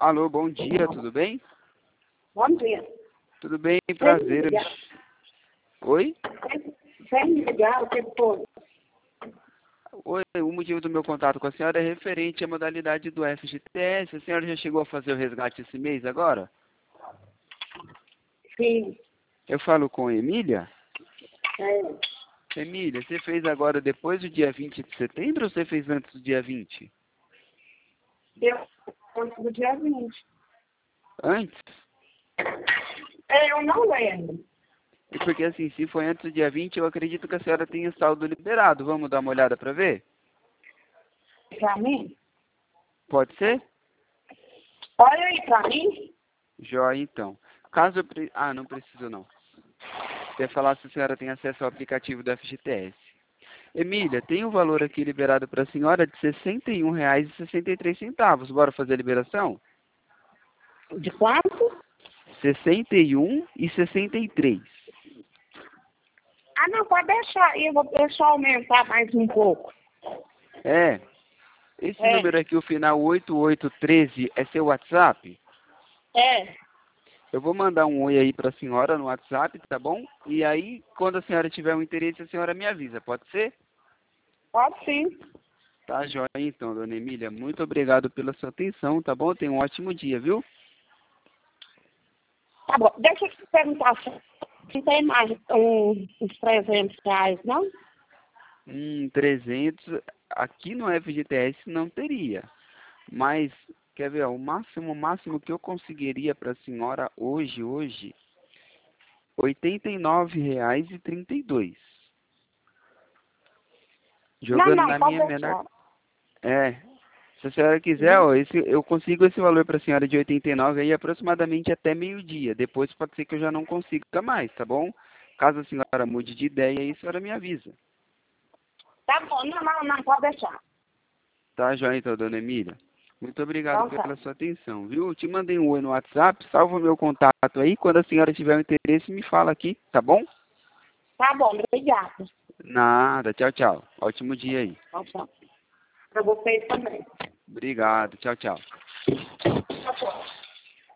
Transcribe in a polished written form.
Alô, bom dia, tudo bem? Bom dia. Tudo bem, prazer. Oi? Sem me ligar, o que foi? Oi, o motivo do meu contato com a senhora é referente à modalidade do FGTS. A senhora já chegou a fazer o resgate esse mês agora? Sim. Eu falo com Emília? É, Emília, você fez agora depois do dia 20 de setembro ou você fez antes do dia 20? deu antes do dia 20. Antes? Eu não lembro. E porque assim, se foi antes do dia 20, eu acredito que a senhora tenha saldo liberado. Vamos dar uma olhada para ver? Pra mim? Pode ser? Olha aí pra mim. Joia, então. Caso eu não preciso não. Quer falar se a senhora tem acesso ao aplicativo do FGTS. Emília, tem um valor aqui liberado para a senhora de R$ 61,63. Bora fazer a liberação? De quanto? R$ 61,63. Ah, não, pode deixar aí. Eu vou deixar aumentar mais um pouco. É. Esse É. número aqui, o final 8813, é seu WhatsApp? É. Eu vou mandar um oi aí para a senhora no WhatsApp, tá bom? E aí, quando a senhora tiver um interesse, a senhora me avisa, pode ser? Pode sim. Tá joia então, dona Emília. Muito obrigado pela sua atenção, tá bom? Tenha um ótimo dia, viu? Tá bom. Deixa eu te perguntar se tem mais uns R$ 300, não? 300, aqui no FGTS não teria. Mas, quer ver, ó, o máximo que eu conseguiria para a senhora hoje, R$ 89,32. Não, Jogando não, na pode minha menor... deixar. É, se a senhora quiser, Uhum. ó, eu consigo esse valor para a senhora de 89 aí aproximadamente até meio-dia. Depois pode ser que eu já não consiga mais, tá bom? Caso a senhora mude de ideia, aí a senhora me avisa. Tá bom, não, pode deixar. Tá, joia então, dona Emília. Muito obrigado Então tá. pela sua atenção, viu? Te mandei um oi no WhatsApp, salva o meu contato aí. Quando a senhora tiver um interesse, me fala aqui, tá bom? Tá bom, obrigada. Nada, tchau, tchau. Ótimo dia aí. Tchau, tchau. Pra vocês também. Obrigado, tchau, tchau. Tchau, tchau.